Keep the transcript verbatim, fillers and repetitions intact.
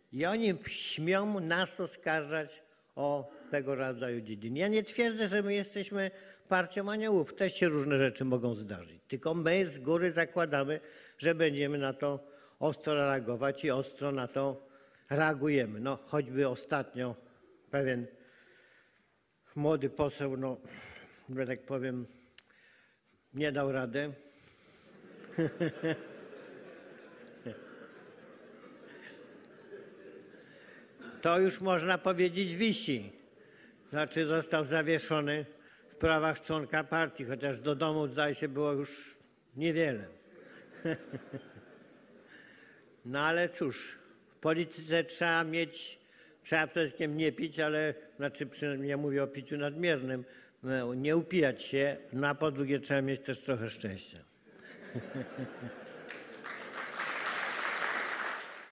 I oni śmią nas oskarżać o tego rodzaju dziedziny. Ja nie twierdzę, że my jesteśmy partią aniołów. Też się różne rzeczy mogą zdarzyć. Tylko my z góry zakładamy, że będziemy na to ostro reagować i ostro na to reagujemy. No, choćby ostatnio pewien młody poseł, no, że tak powiem, nie dał rady. To już można powiedzieć wisi. Znaczy został zawieszony w prawach członka partii, chociaż do domu zdaje się było już niewiele. No ale cóż, w polityce trzeba mieć, trzeba przede wszystkim nie pić, ale, znaczy przynajmniej ja mówię o piciu nadmiernym, no, nie upijać się, no a po drugie trzeba mieć też trochę szczęścia.